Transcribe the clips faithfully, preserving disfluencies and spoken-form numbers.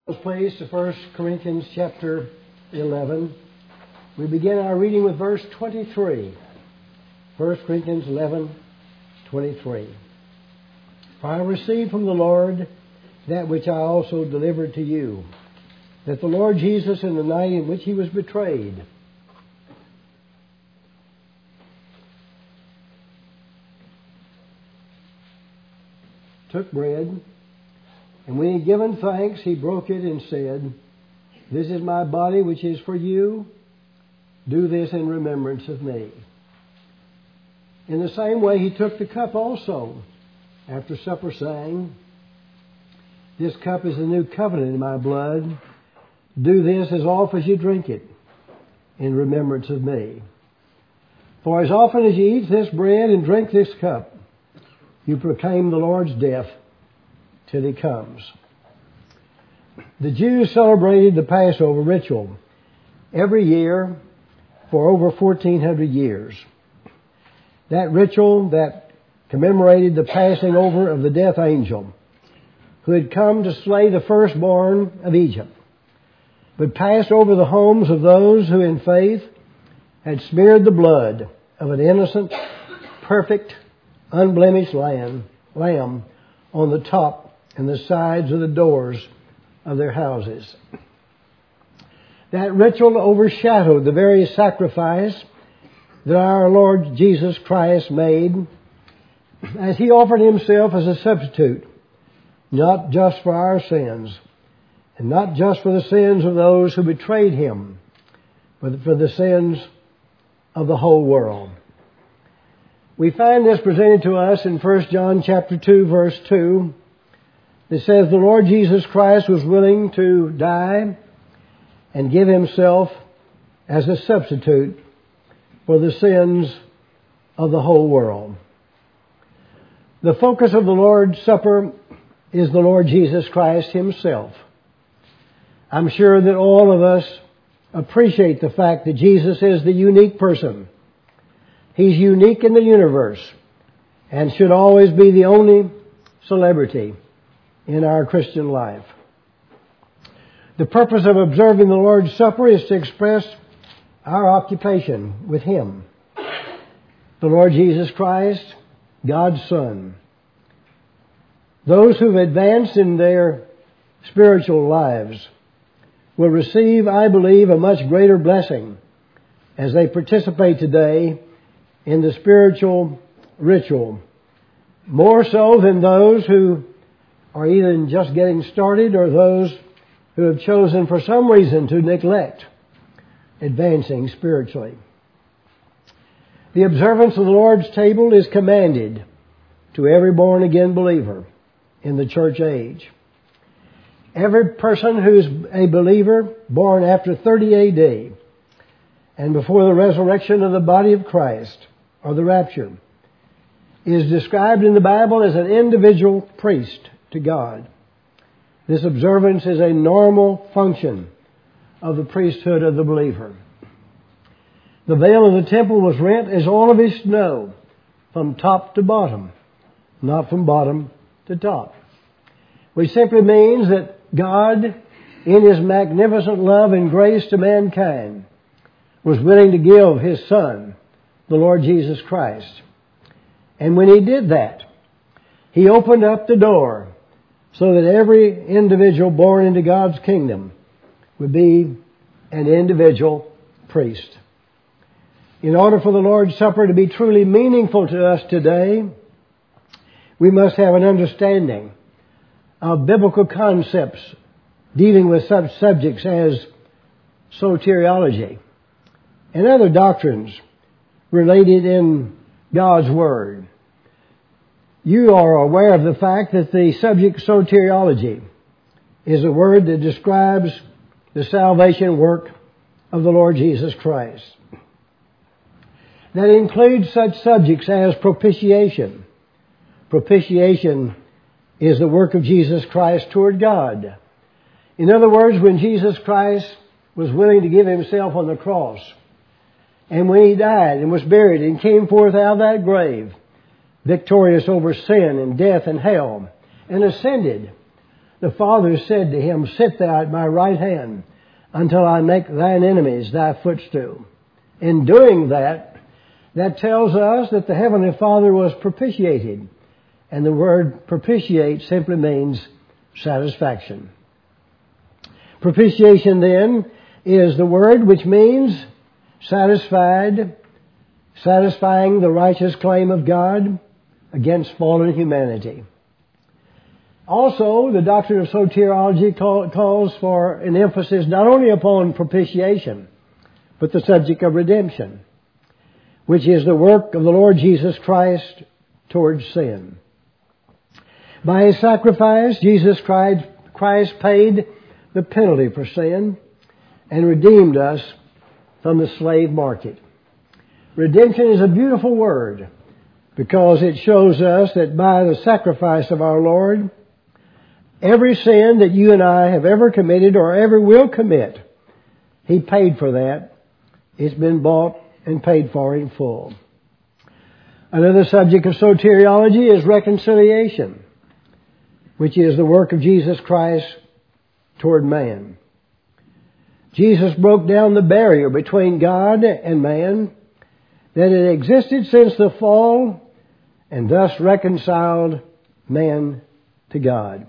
Please to First Corinthians chapter eleven. We begin our reading with verse twenty-three. First Corinthians eleven, twenty-three. For I received from the Lord that which I also delivered to you, that the Lord Jesus, in the night in which he was betrayed, took bread, and when he had given thanks, he broke it and said, "This is my body which is for you. Do this in remembrance of me." In the same way he took the cup also after supper, saying, "This cup is the new covenant in my blood. Do this as often as you drink it in remembrance of me. For as often as you eat this bread and drink this cup, you proclaim the Lord's death till he comes." The Jews celebrated the Passover ritual every year for over fourteen hundred years. That ritual that commemorated the passing over of the death angel who had come to slay the firstborn of Egypt, but passed over the homes of those who in faith had smeared the blood of an innocent, perfect, unblemished lamb, lamb on the top and the sides of the doors of their houses. That ritual overshadowed the very sacrifice that our Lord Jesus Christ made as he offered himself as a substitute, not just for our sins, and not just for the sins of those who betrayed him, but for the sins of the whole world. We find this presented to us in First John chapter two, verse two. It says the Lord Jesus Christ was willing to die and give himself as a substitute for the sins of the whole world. The focus of the Lord's Supper is the Lord Jesus Christ himself. I'm sure that all of us appreciate the fact that Jesus is the unique person. He's unique in the universe and should always be the only celebrity in our Christian life. The purpose of observing the Lord's Supper is to express our occupation with him. The Lord Jesus Christ, God's Son. Those who've advanced in their spiritual lives will receive, I believe, a much greater blessing as they participate today in the spiritual ritual, more so than those who are either just getting started or those who have chosen for some reason to neglect advancing spiritually. The observance of the Lord's table is commanded to every born-again believer in the church age. Every person who is a believer born after thirty A D and before the resurrection of the body of Christ, or the rapture, is described in the Bible as an individual priest to God. This observance is a normal function of the priesthood of the believer. The veil of the temple was rent, as all of us know, from top to bottom, not from bottom to top. Which simply means that God, in his magnificent love and grace to mankind, was willing to give his Son, the Lord Jesus Christ. And when he did that, he opened up the door so that every individual born into God's kingdom would be an individual priest. In order for the Lord's Supper to be truly meaningful to us today, we must have an understanding of biblical concepts dealing with such subjects as soteriology and other doctrines related in God's Word. You are aware of the fact that the subject soteriology is a word that describes the salvation work of the Lord Jesus Christ. That includes such subjects as propitiation. Propitiation is the work of Jesus Christ toward God. In other words, when Jesus Christ was willing to give himself on the cross, and when he died and was buried and came forth out of that grave, victorious over sin and death and hell, and ascended the Father said to him, "Sit thou at my right hand until I make thine enemies thy footstool." In doing that, that tells us that the Heavenly Father was propitiated. And the word propitiate simply means satisfaction. Propitiation then is the word which means satisfied, satisfying the righteous claim of God against fallen humanity. Also, the doctrine of soteriology call, calls for an emphasis not only upon propitiation, but the subject of redemption, which is the work of the Lord Jesus Christ towards sin. By His sacrifice, Jesus Christ paid the penalty for sin and redeemed us from the slave market. Redemption is a beautiful word because it shows us that by the sacrifice of our Lord, every sin that you and I have ever committed or ever will commit, He paid for that. It's been bought and paid for in full. Another subject of soteriology is reconciliation, which is the work of Jesus Christ toward man. Jesus broke down the barrier between God and man that had existed since the fall and thus reconciled man to God.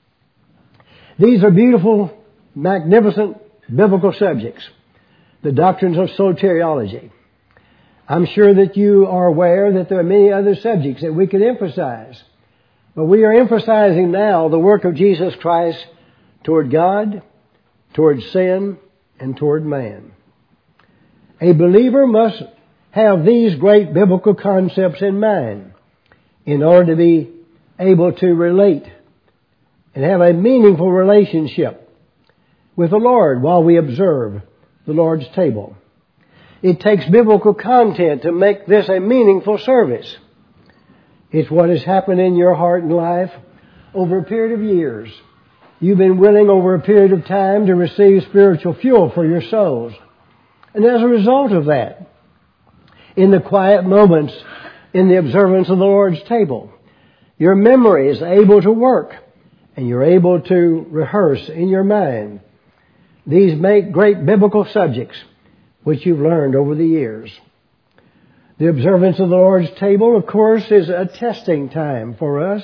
These are beautiful, magnificent biblical subjects, the doctrines of soteriology. I'm sure that you are aware that there are many other subjects that we could emphasize, but we are emphasizing now the work of Jesus Christ toward God, toward sin, and toward man. A believer must have these great biblical concepts in mind in order to be able to relate and have a meaningful relationship with the Lord while we observe the Lord's table. It takes biblical content to make this a meaningful service. It's what has happened in your heart and life over a period of years. You've been willing over a period of time to receive spiritual fuel for your souls. And as a result of that, in the quiet moments in the observance of the Lord's table, your memory is able to work and you're able to rehearse in your mind these make great biblical subjects which you've learned over the years. The observance of the Lord's table, of course, is a testing time for us,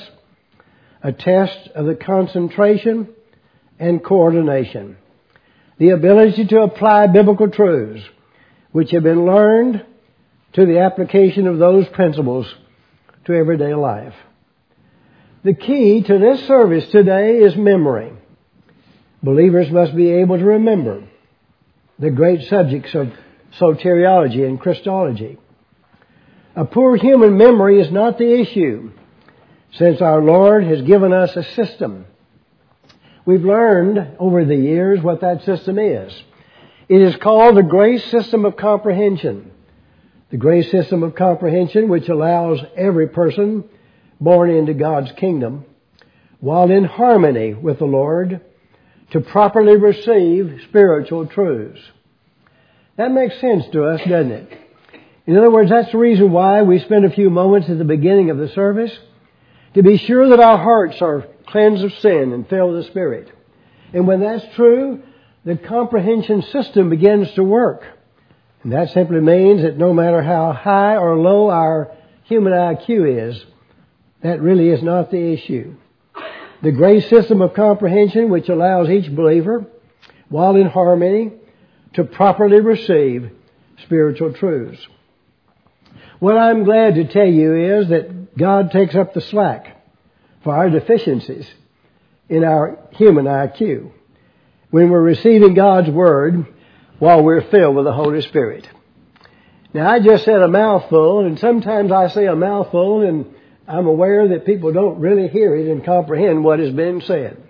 a test of the concentration and coordination, the ability to apply biblical truths which have been learned to the application of those principles to everyday life. The key to this service today is memory. Believers must be able to remember the great subjects of soteriology and Christology. A poor human memory is not the issue, since our Lord has given us a system. We've learned over the years what that system is. It is called the grace system of comprehension. The grace system of comprehension which allows every person born into God's kingdom, while in harmony with the Lord, to properly receive spiritual truths. That makes sense to us, doesn't it? In other words, that's the reason why we spend a few moments at the beginning of the service to be sure that our hearts are cleansed of sin and filled with the Spirit. And when that's true, the comprehension system begins to work. And that simply means that no matter how high or low our human I Q is, that really is not the issue. The grace system of comprehension which allows each believer, while in harmony, to properly receive spiritual truths. What I'm glad to tell you is that God takes up the slack for our deficiencies in our human I Q when we're receiving God's Word while we're filled with the Holy Spirit. Now, I just said a mouthful, and sometimes I say a mouthful and I'm aware that people don't really hear it and comprehend what has been said.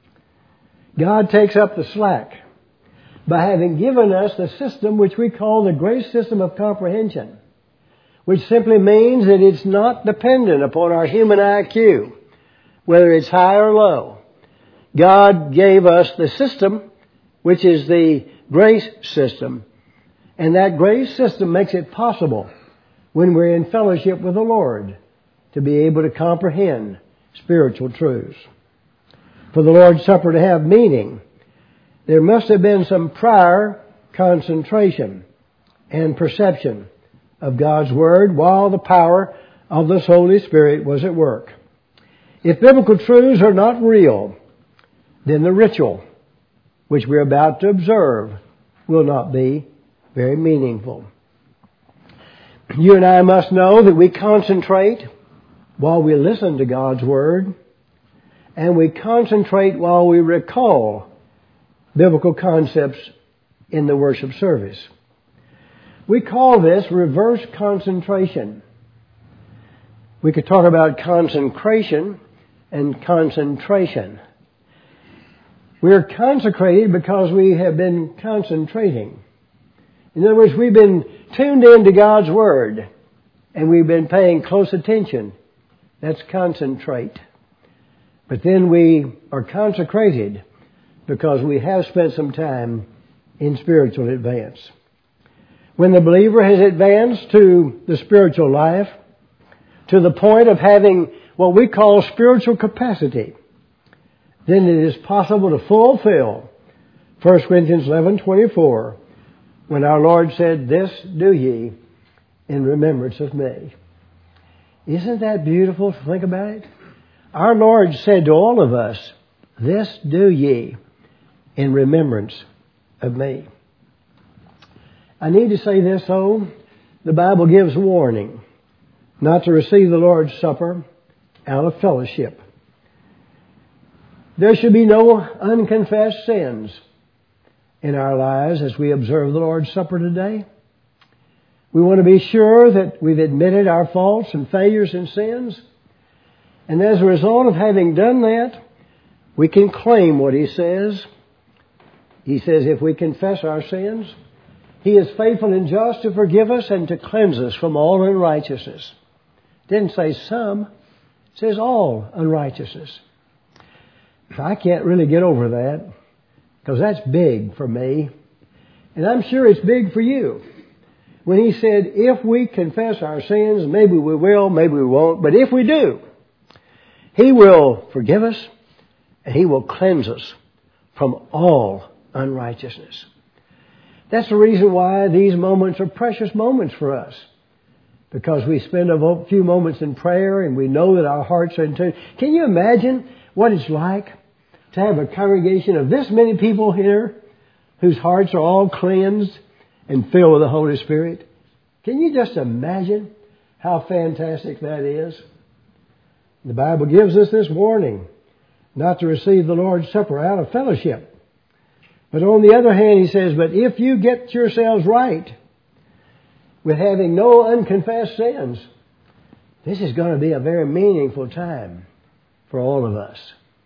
God takes up the slack by having given us the system which we call the grace system of comprehension, which simply means that it's not dependent upon our human I Q, whether it's high or low. God gave us the system, which is the grace system, and that grace system makes it possible when we're in fellowship with the Lord to be able to comprehend spiritual truths. for the Lord's Supper to have meaning, there must have been some prior concentration and perception of God's Word while the power of the Holy Spirit was at work. If biblical truths are not real, then the ritual which we're about to observe will not be very meaningful. You and I must know that we concentrate while we listen to God's Word, and we concentrate while we recall biblical concepts in the worship service. We call this reverse concentration. We could talk about consecration and concentration. We're consecrated because we have been concentrating. In other words, we've been tuned in to God's Word and we've been paying close attention. That's concentrate. But then we are consecrated because we have spent some time in spiritual advance. When the believer has advanced to the spiritual life, to the point of having what we call spiritual capacity, then it is possible to fulfill First Corinthians eleven twenty-four, when our Lord said, "This do ye in remembrance of me." Isn't that beautiful to think about it? Our Lord said to all of us, "This do ye in remembrance of me." I need to say this, though. The Bible gives warning not to receive the Lord's Supper out of fellowship. There should be no unconfessed sins in our lives as we observe the Lord's Supper today. We want to be sure that we've admitted our faults and failures and sins. And as a result of having done that, we can claim what He says. He says if we confess our sins, He is faithful and just to forgive us and to cleanse us from all unrighteousness. It didn't say some, it says all unrighteousness. I can't really get over that because that's big for me. And I'm sure it's big for you. When He said, if we confess our sins, maybe we will, maybe we won't, but if we do, He will forgive us and He will cleanse us from all unrighteousness. That's the reason why these moments are precious moments for us. Because we spend a few moments in prayer and we know that our hearts are in tune. Can you imagine what it's like to have a congregation of this many people here whose hearts are all cleansed and filled with the Holy Spirit? Can you just imagine how fantastic that is? The Bible gives us this warning not to receive the Lord's Supper out of fellowship. But on the other hand, He says, but if you get yourselves right with having no unconfessed sins, this is going to be a very meaningful time for all of us.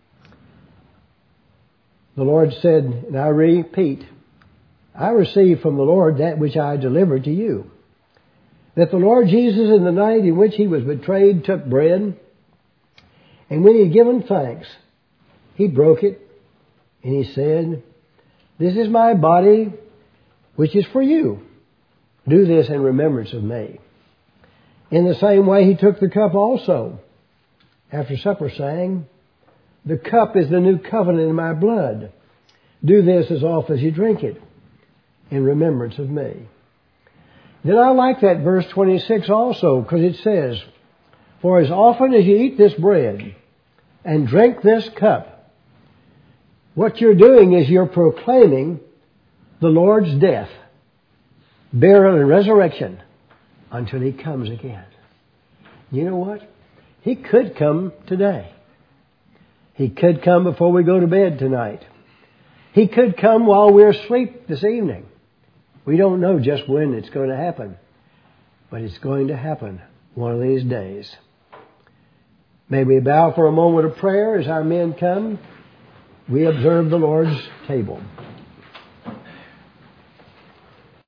The Lord said, and I repeat, I received from the Lord that which I delivered to you. That the Lord Jesus, in the night in which He was betrayed, took bread, and when He had given thanks, He broke it, and He said, "This is my body, which is for you. Do this in remembrance of me." In the same way, He took the cup also, after supper, saying, "The cup is the new covenant in my blood. Do this as often as you drink it, in remembrance of me." Then I like that verse twenty-six also, because it says, "For as often as you eat this bread and drink this cup," what you're doing is you're proclaiming the Lord's death, burial, and resurrection until He comes again. You know what? He could come today. He could come before we go to bed tonight. He could come while we're asleep this evening. We don't know just when it's going to happen, but it's going to happen one of these days. May we bow for a moment of prayer as our men come. We observe the Lord's table.